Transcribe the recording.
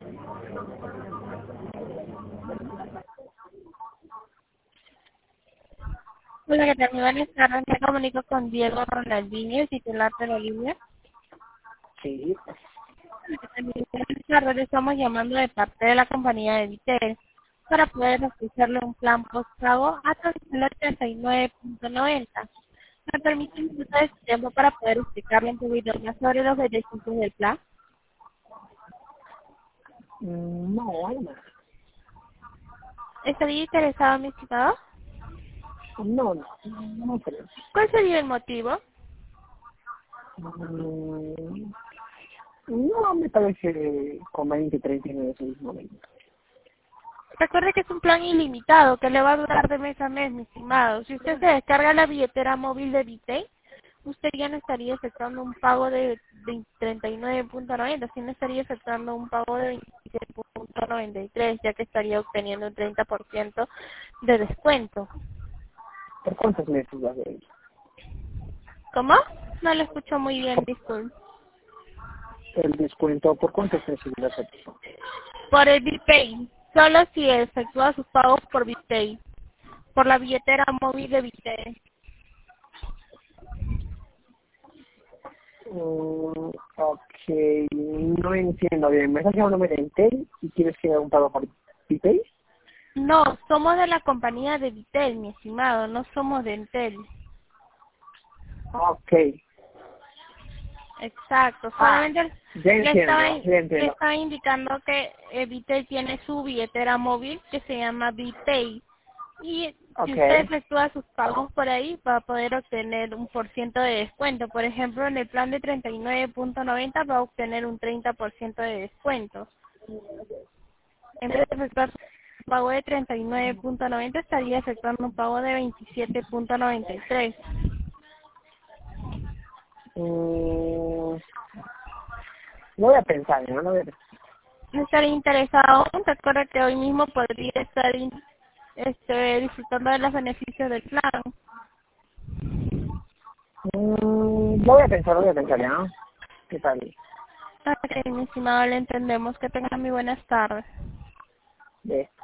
Hola, ¿qué tal? Muy buenas tardes. Me comunico con Diego Ronaldinho, el titular de la línea. Sí. Buenas tardes, le estamos llamando de parte de la compañía de Vitel para poder ofrecerle un plan postpago a través del 89.90. ¿Me permite un minuto de su tiempo para poder explicarle un poquito más sobre los beneficios del plan? No, hay más. ¿Estaría interesado, mi estimado? No creo. ¿Cuál sería el motivo? Mm, No, me parece conveniente 39 en ese momento. Recuerde que es un plan ilimitado que le va a durar de mes a mes, mi estimado. Si usted se descarga la billetera móvil de Vitey, usted ya no estaría efectuando un pago de 39.90, sino estaría efectuando un pago de 27.93, ya que estaría obteniendo un 30% de descuento. ¿Por cuántos meses va a ser? ¿Cómo? No lo escucho muy bien, disculpe. El descuento, ¿por cuántos meses va a ser? Por el Vitey, solo si efectúa sus pagos por Vitey, por la billetera móvil de Vitey. Ok, no entiendo bien. ¿Me estás llamando de Entel y quieres que haga un pago por PayPay? No, somos de la compañía de Vitel, mi estimado, no somos de Entel. Ok. Exacto, Ah, solamente ya entiendo, ya le entiendo. estaba indicando que Vitel tiene su billetera móvil que se llama Vitey. Y si Ok. usted efectúa sus pagos por ahí, va a poder obtener un por ciento de descuento. Por ejemplo, en el plan de 39.90 va a obtener un 30% de descuento. En vez de efectuar un pago de 39.90, estaría efectuando un pago de 27.93. Mm, Lo voy a pensar, ¿no? Lo voy a pensar. No estaría interesado, recuerda que hoy mismo podría estar disfrutando de los beneficios del plan. Lo voy a pensar, ¿no? ¿Qué tal? Ok, mi estimado, le entendemos. Que tenga muy buenas tardes. Bien.